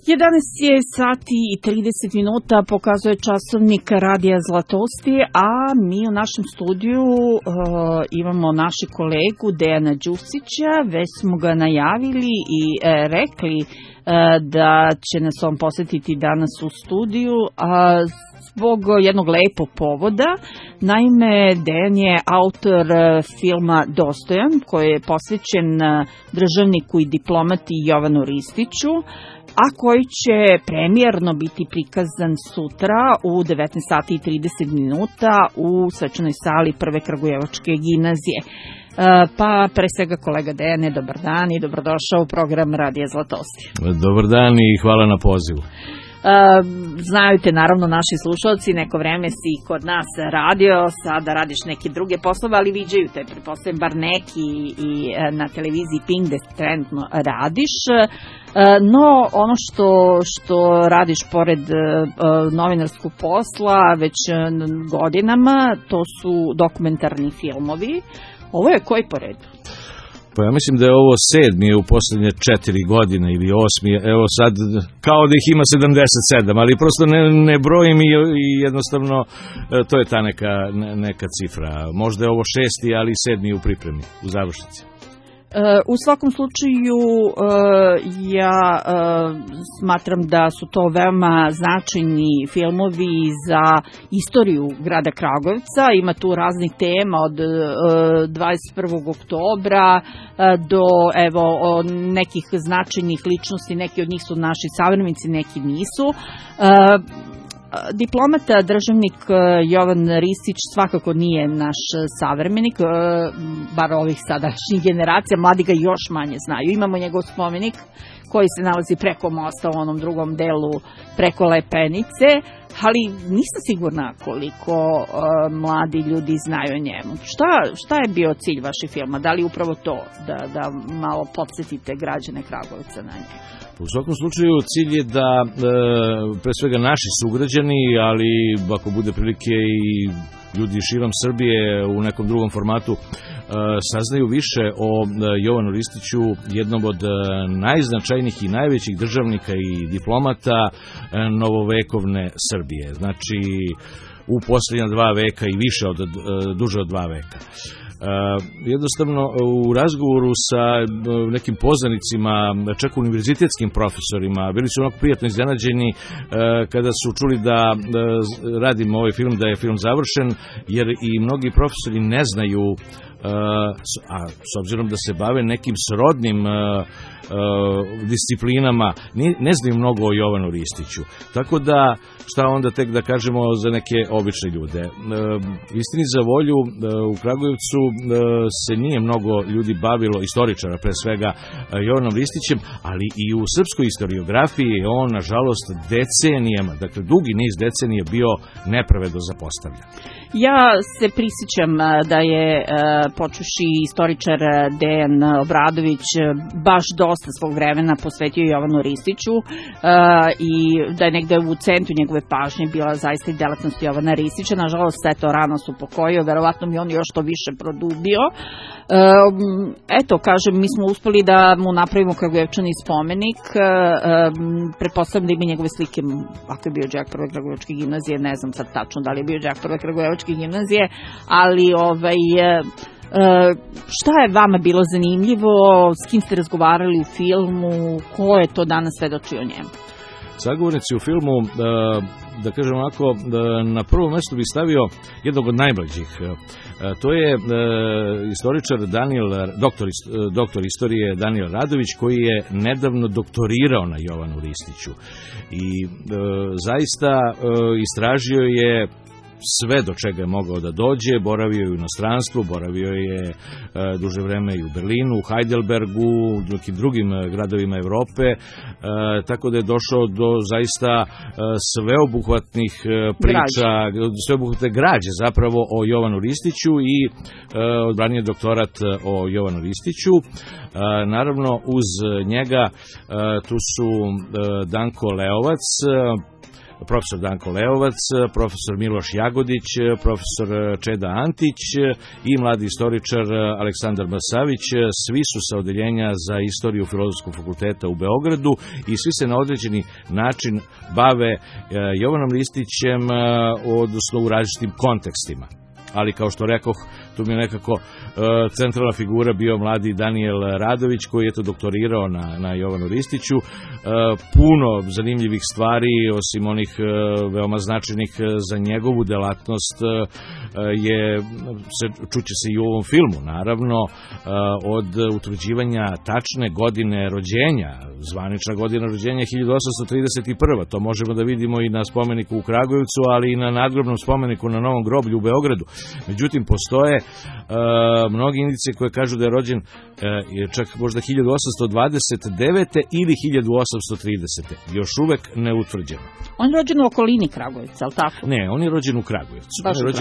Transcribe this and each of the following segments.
11 je sati i 30 minuta, pokazuje časovnik Radija Zlatosti, a mi u našem studiju imamo naši kolegu Dejana Đusića. Već smo ga najavili i rekli da će nas on posetiti danas u studiju zbog jednog lepog povoda. Naime, Dejan je autor filma Dostojan, koji je posvećen državniku i diplomati Jovanu Ristiću, a koji će premijerno biti prikazan sutra u 19 sati i 30 minuta u svečanoj sali Prve Kragujevačke gimnazije. Pa pre svega kolega Dejane, dobar dan i dobrodošao u program Radija Zlatosti. Dobar dan i hvala na pozivu. Znaju te naravno naši slušalci, neko vreme si kod nas radio, sada radiš neke druge poslove, ali viđaju te, pretpostavljam bar neki i na televiziji Pink gde trenutno radiš. No ono što radiš pored novinarskog posla već godinama, to su dokumentarni filmovi. Ovo je koji po redu? Pa ja mislim da je ovo 7. u poslednje 4 godine ili 8. Evo sad, kao da ih ima 77, ali prosto ne brojim i jednostavno to je ta neka cifra. Možda je ovo 6. ali 7. u pripremi, u završnici. U svakom slučaju ja smatram da su to veoma značajni filmovi za istoriju grada Kragujevca. Ima tu raznih tema od 21. oktobra do nekih značajnih ličnosti, neki od njih su naši savremenici, neki nisu. Diplomata, državnik Jovan Ristić svakako nije naš savremenik, bar ovih sadašnjih generacija, mladi ga još manje znaju. Imamo njegov spomenik koji se nalazi preko mosta u onom drugom delu, preko Lepenice, ali nisam sigurna koliko mladi ljudi znaju o njemu. Šta je bio cilj vašeg filma? Da li upravo to, da malo podsjetite građane Kragujevca na njega? U svakom slučaju cilj je da pre svega naši sugrađani, ali ako bude prilike i ljudi širom Srbije u nekom drugom formatu, saznaju više o Jovanu Ristiću, jednom od najznačajnijih i najvećih državnika i diplomata novovekovne Srbije. Znači, u posljednja 2 veka i više duže od 2 veka. Jednostavno u razgovoru sa nekim poznanicima, čak univerzitetskim profesorima, bili su onako prijatno iznenađeni kada su čuli da radim ovaj film, da je film završen, jer i mnogi profesori ne znaju, a s obzirom da se bave nekim srodnim disciplinama, ne znaju mnogo o Jovanu Ristiću. Tako da, šta onda tek da kažemo za neke obične ljude? Istini za volju, u Kragujevcu se nije mnogo ljudi bavilo, istoričara pre svega, Jovanom Ristićem, ali i u srpskoj historiografiji je on, nažalost, decenijama, dakle dugi niz decenija bio nepravedno zapostavljan. Ja se prisjećam da je počuši istoričar Dejan Obradović baš dosta svog vremena posvetio Jovanu Ristiću i da je negde u centru njegove pažnje bila zaista i delatnost Jovana Ristića. Nažalost, eto, rano su pokojio, verovatno mi on još to više produbio. Eto, kažem, mi smo uspeli da mu napravimo Kragujevčani spomenik. Pretpostavljam da ima njegove slike, ako je bio đak Prve Kragujevačke gimnazije, ne znam sad tačno da li je bio đak Prve Kragujevačke gimnazije, ali šta je vama bilo zanimljivo, s kim ste razgovarali u filmu, ko je to danas svedočio o njemu? Sagovornici u filmu, da kažem ovako, na prvo mesto bih stavio jednog od najmlađih. To je istoričar doktor istorije Danijel Radović, koji je nedavno doktorirao na Jovanu Ristiću. I zaista istražio je sve do čega je mogao da dođe, boravio je u inostranstvu, boravio je duže vreme i u Berlinu, u Heidelbergu, u nekim drugim gradovima Evrope, tako da je došao do zaista sveobuhvatnih priča, sveobuhvatne građe zapravo o Jovanu Ristiću i odbranio doktorat o Jovanu Ristiću. Naravno, uz njega tu su Danko Leovac, profesor Danko Leovac, profesor Miloš Jagodić, profesor Čeda Antić i mladi istoričar Aleksandar Masavić. Svi su sa odeljenja za istoriju Filozofskog fakulteta u Beogradu i svi se na određeni način bave Jovanom Ristićem, odnosno u različitim kontekstima. Ali kao što rekoh, tu mi je nekako centralna figura bio mladi Danijel Radović, koji je to doktorirao na Jovanu Ristiću. Puno zanimljivih stvari, osim onih veoma značajnih za njegovu delatnost, čuće se i u ovom filmu, naravno, od utvrđivanja tačne godine rođenja, zvanična godina rođenja 1831. To možemo da vidimo i na spomeniku u Kragujevcu, ali i na nadgrobnom spomeniku na Novom groblju u Beogradu. Međutim, postoje mnogi indicije koje kažu da je rođen čak možda 1829. ili 1830. Još uvek neutvrđeno. On je rođen u okolini Kragujevca, ali tako? Ne, on je rođen u Kragujevcu.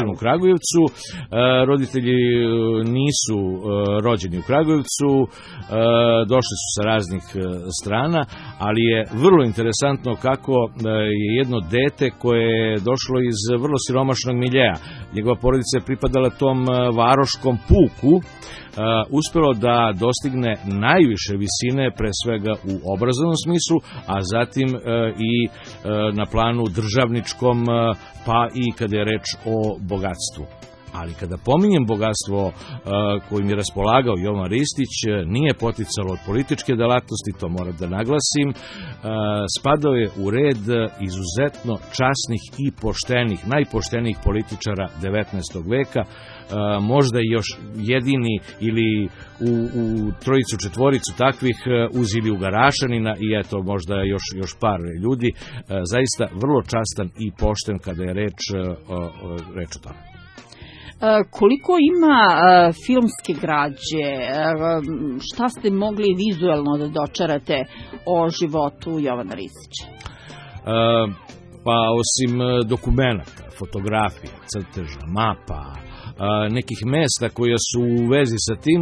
Roditelji nisu rođeni u Kragujevcu, došli su sa raznih strana, ali je vrlo interesantno kako je jedno dete koje je došlo iz vrlo siromašnog miljeja. Njegova porodica je pripadala tom varoškom puku, uspelo da dostigne najviše visine, pre svega u obrazovnom smislu, a zatim i na planu državničkom, pa i kada je reč o bogatstvu. Ali kada pominjem bogatstvo kojim je raspolagao Jovan Ristić, nije poticalo od političke delatnosti, to moram da naglasim, spadao je u red izuzetno časnih i poštenih, najpoštenijih političara 19. veka, možda i još jedini ili u trojicu, četvoricu takvih uz Iliju Garašanina i eto možda još par ljudi, zaista vrlo častan i pošten kada je reč o tome. Koliko ima filmske građe, šta ste mogli vizuelno da dočarate o životu Jovana Ristića? Pa osim dokumenata, fotografija, crteža, mapa, nekih mesta koja su u vezi sa tim,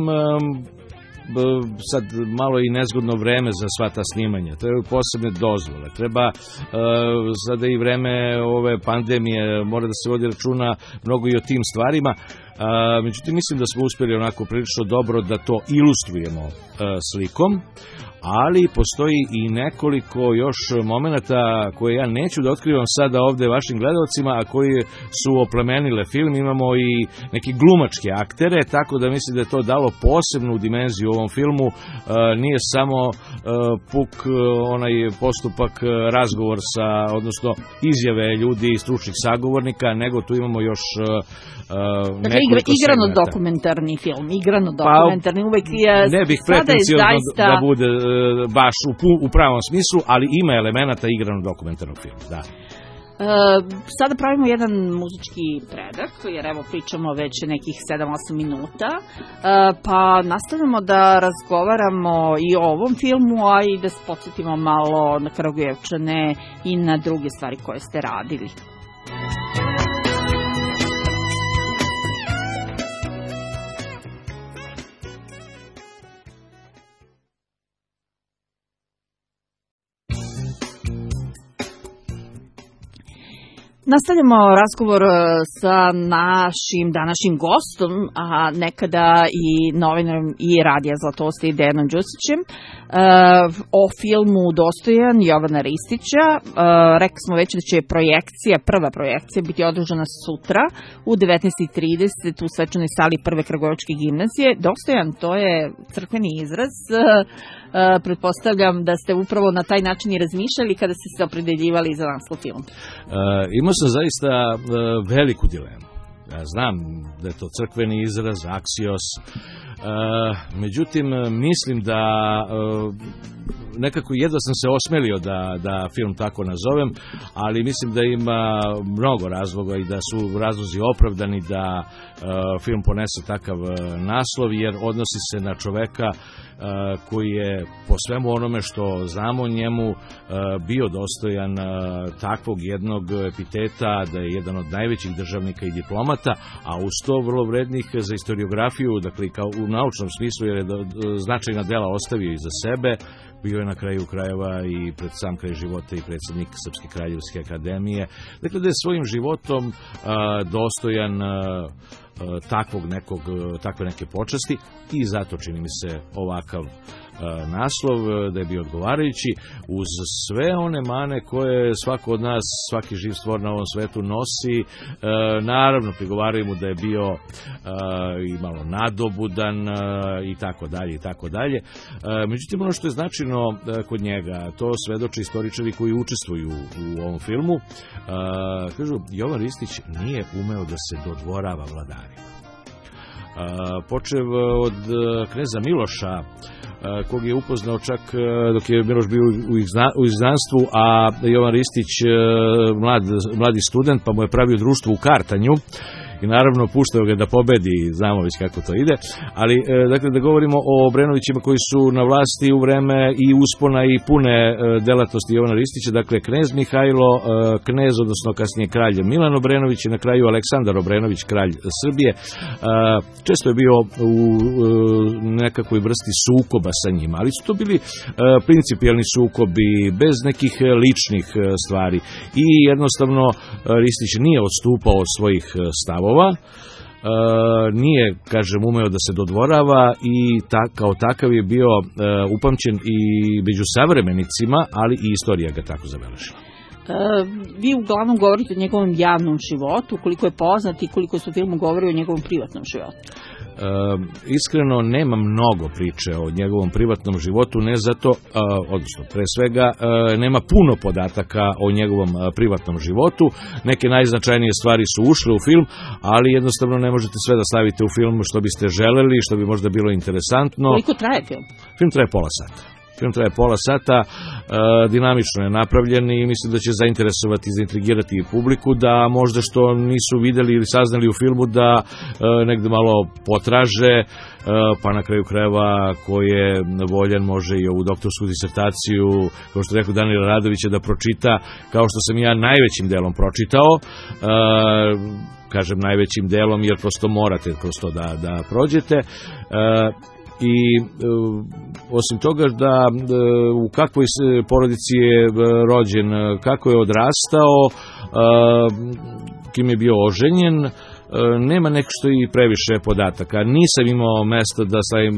sad malo i nezgodno vreme za sva ta snimanja, treba posebne dozvole, treba sada i vreme ove pandemije, mora da se vodi računa mnogo i o tim stvarima, međutim mislim da smo uspjeli onako prilično dobro da to ilustrujemo slikom, ali postoji i nekoliko još momenata koje ja neću da otkrivam sada ovde vašim gledalcima, a koji su oplemenile film. Imamo i neke glumačke aktere, tako da mislim da je to dalo posebnu dimenziju u ovom filmu. Nije samo puk onaj postupak, razgovor odnosno izjave ljudi i stručnih sagovornika, nego tu imamo još nekoliko igrano-dokumentarni film, igrano-dokumentarni, uvek je... Ne bih pretencijozno da bude baš u pravom smislu, ali ima elemenata igrano-dokumentarnog filma, da. Sada pravimo jedan muzički predak, jer evo pričamo već nekih 7-8 minuta, pa nastavljamo da razgovaramo i o ovom filmu, a i da se podsjetimo malo na Kragujevčane i na druge stvari koje ste radili. Nastavljamo razgovor sa našim današnjim gostom, a nekada i novinarom i Radija Zlatosti Dejanom Đusićem, o filmu Dostojan Jovana Ristića. Rekli smo već da će prva projekcija biti održana sutra u 19:30 u svečanoj sali Prve Kragujevačke gimnazije. Dostojan, to je crkveni izraz. Pretpostavljam da ste upravo na taj način i razmišljali kada ste se opredeljivali za naslov filma. Imao sam zaista veliku dilemu. Ja znam da je to crkveni izraz, aksios, međutim mislim da nekako jedva sam se osmelio da film tako nazovem, ali mislim da ima mnogo razloga i da su razlozi opravdani da film ponese takav naslov, jer odnosi se na čoveka koji je po svemu onome što znamo o njemu bio dostojan takvog jednog epiteta, da je jedan od najvećih državnika i diplomata, a uz to vrlo vrednih za istoriografiju, dakle kao u naučnom smislu, jer je značajna dela ostavio iza sebe. Bio je na kraju krajeva i pred sam kraj života i predsjednik Srpske kraljevske akademije. Dakle, da je svojim životom dostojan takve neke počasti i zato čini mi se ovakav naslov da je bio odgovarajući uz sve one mane koje svako od nas, svaki živ stvor na ovom svetu nosi. Naravno, prigovaraju mu da je bio i malo nadobudan i tako dalje i tako dalje. Međutim, ono što je značajno kod njega, to svedoče istoričari koji učestvuju u ovom filmu. Kažu, Jovan Ristić nije umeo da se dodvorava vladarima. Počev od kneza Miloša, kog je upoznao čak dok je Miloš bio u izgnanstvu, a Jovan Ristić mladi student, pa mu je pravio društvo u kartanju i naravno puštao ga da pobedi, znamo već kako to ide, ali dakle da govorimo o Obrenovićima koji su na vlasti u vreme i uspona i pune delatnosti Jovana Ristića, dakle knez Mihajlo, knez, odnosno kasnije kralj Milan Obrenović i na kraju Aleksandar Obrenović, kralj Srbije. Često je bio u nekakvoj vrsti sukoba sa njima, ali su to bili principijelni sukobi, bez nekih ličnih stvari i jednostavno Ristić nije odstupao od svojih stavova. Nije, kažem, umeo da se dodvorava i kao takav je bio upamćen i među savremenicima, ali i istorija ga tako zabeležila. Vi uglavnom govorite o njegovom javnom životu, koliko je poznat i koliko su filmu govori o njegovom privatnom životu. Iskreno nema mnogo priče o njegovom privatnom životu, ne zato, odnosno pre svega nema puno podataka o njegovom privatnom životu. Neke najznačajnije stvari su ušle u film, ali jednostavno ne možete sve da stavite u film što biste želeli, što bi možda bilo interesantno. Koliko traje film? Film traje pola sata. Film traje pola sata, dinamično je napravljen i mislim da će zainteresovati i zaintrigirati i publiku da možda što nisu videli ili saznali u filmu da negde malo potraže, pa na kraju krajeva ko je voljan može i ovu doktorsku disertaciju, kao što rekao Danila Radovića, da pročita, kao što sam ja najvećim delom pročitao. Kažem najvećim delom jer prosto morate da prođete. I osim toga da u kakvoj porodici je rođen, kako je odrastao, kim je bio oženjen, nema nešto i previše podataka. Nisam imao mesta da stavim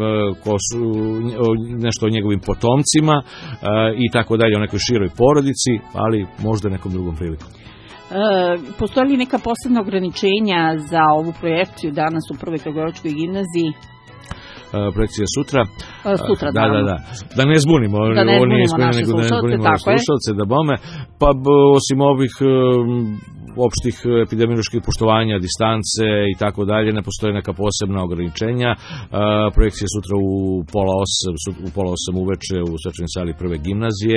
nešto o njegovim potomcima i tako dalje, o nekoj široj porodici, ali možda nekom drugom prilikom. Postoje li neka posebna ograničenja za ovu projekciju danas u Prvoj Kragujevačkoj gimnaziji? Projekcija sutra. Da. Da ne zbunimo naše slušalce, da bome. Pa osim ovih opštih epidemioloških poštovanja, distance i tako dalje, ne postoje neka posebna ograničenja. Projekcija sutra u pola osam uveče u svečanoj sali Prve gimnazije.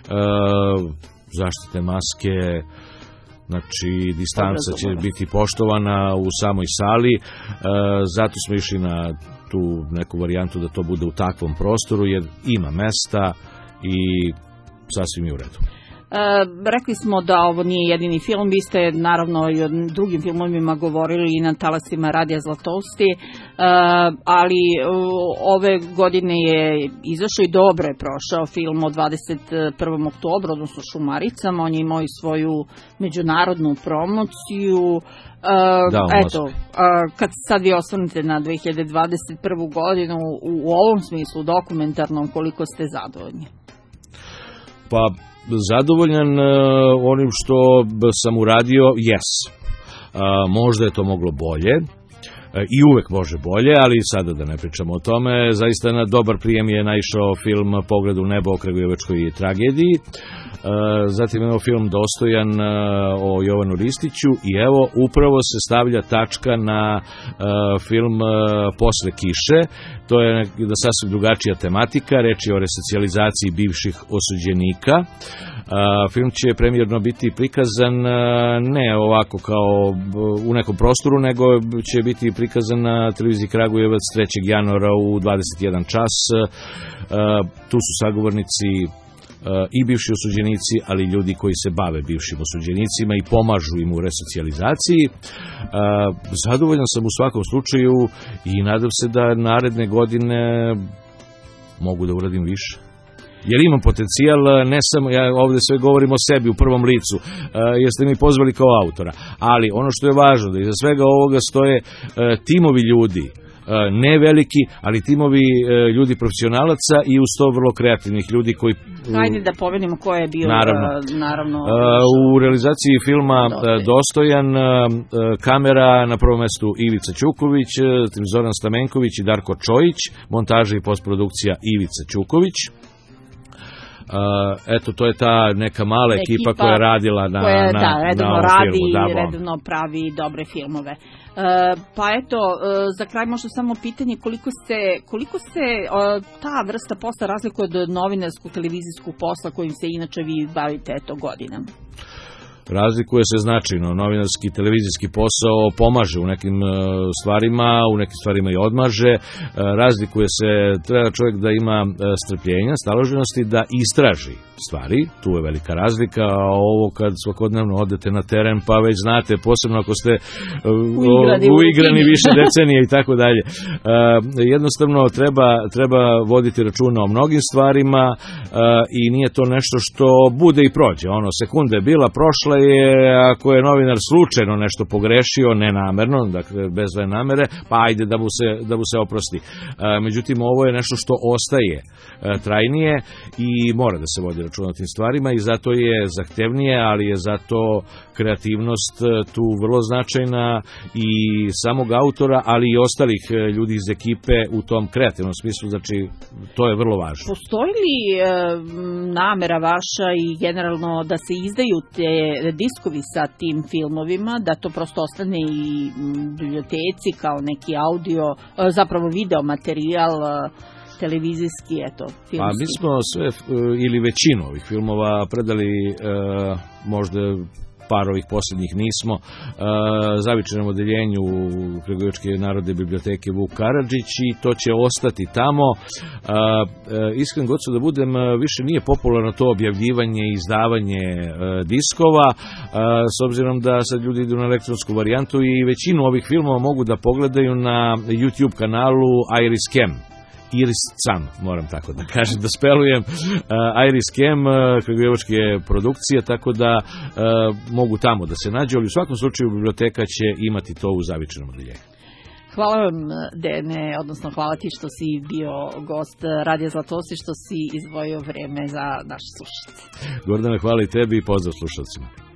Zaštitne maske, znači distanca će biti poštovana u samoj sali, zato smo išli na tu neku varijantu da to bude u takvom prostoru jer ima mesta i sasvim je u redu. Rekli smo da ovo nije jedini film, vi ste naravno i o drugim filmovima govorili i na talasima Radija Zlatosti, ali ove godine je izašao i dobro je prošao film o 21. oktobru, odnosno Šumaricama, on je imao i svoju međunarodnu promociju. Kad sad vi osvrnete na 2021. godinu u ovom smislu dokumentarnom, koliko ste zadovoljni? Pa zadovoljan onim što sam uradio, možda je to moglo bolje i uvek može bolje, ali sada da ne pričamo o tome. Zaista na dobar prijem je naišao film Pogled u nebo o kragujevačkoj tragediji. Zatim imamo film Dostojan o Jovanu Ristiću i evo upravo se stavlja tačka na film Posle kiše. To je sasvim drugačija tematika, reč je o resocijalizaciji bivših osuđenika. Film će premijerno biti prikazan ne ovako kao u nekom prostoru, nego će biti prikazan na televiziji Kragujevac 3. januara u 21 čas. Tu su sagovornici i bivši osuđenici, ali ljudi koji se bave bivšim osuđenicima i pomažu im u resocijalizaciji. Zadovoljan sam u svakom slučaju i nadam se da naredne godine mogu da uradim više. Jer imam potencijal, ne samo, ja ovde sve govorim o sebi u prvom licu, jer ste mi pozvali kao autora, ali ono što je važno, da iza svega ovoga stoje timovi ljudi, ne veliki, ali timovi ljudi profesionalaca i uz to vrlo kreativnih ljudi koji... Hajde da pomenimo ko je bio, naravno u realizaciji filma Dostojan, kamera na prvom mestu Ivica Ćuković, Zoran Stamenković i Darko Čojić, montaža i postprodukcija Ivica Ćuković. Eto, to je ta neka mala ekipa koja je radila na ovom filmu. Redovno pravi dobre filmove. Pa eto, za kraj možda samo pitanje koliko se ta vrsta posla razlikuje od novinarskog televizijskog posla kojim se inače vi bavite godinama? Razlikuje se značajno. Novinarski televizijski posao pomaže u nekim stvarima, u nekim stvarima i odmaže. Razlikuje se, treba čovjek da ima strpljenja, staloženosti, da istraži stvari, tu je velika razlika, a ovo kad svakodnevno odete na teren, pa već znate, posebno ako ste uigrani više decenije i tako dalje. Jednostavno treba voditi računa o mnogim stvarima i nije to nešto što bude i prođe. Sekunda je bila, prošla je, ako je novinar slučajno nešto pogrešio, nenamerno, dakle bez zle namere, pa ajde da mu se oprosti. Međutim, ovo je nešto što ostaje trajnije i mora da se vodi računa o tim stvarima i zato je zahtevnije, ali je zato kreativnost tu vrlo značajna i samog autora, ali i ostalih ljudi iz ekipe u tom kreativnom smislu, znači to je vrlo važno. Postoji li namera vaša i generalno da se izdaju te diskovi sa tim filmovima, da to prosto ostane i biblioteci kao neki audio, zapravo video materijal, televizijski, filmski? A mi smo sve ili većinu ovih filmova predali, možda par ovih posljednjih nismo, zavičajnom odeljenju Kragujevačke narodne biblioteke Vuk Karadžić i to će ostati tamo. Iskren god su da budem, više nije popularno to objavljivanje i izdavanje diskova, s obzirom da sad ljudi idu na elektronsku varijantu i većinu ovih filmova mogu da pogledaju na YouTube kanalu Iris Cam. Iris Cam, moram tako da kažem, da spelujem, Iris Cam, kragujevačke produkcije, tako da mogu tamo da se nađe, ali u svakom slučaju biblioteka će imati to u zavičajnom odeljenju. Hvala vam, Dejane, odnosno hvala ti što si bio gost Radija Zlatosti, što si izdvojio vreme za naše slušalce. Gordane, hvala i tebi i pozdrav slušalcima.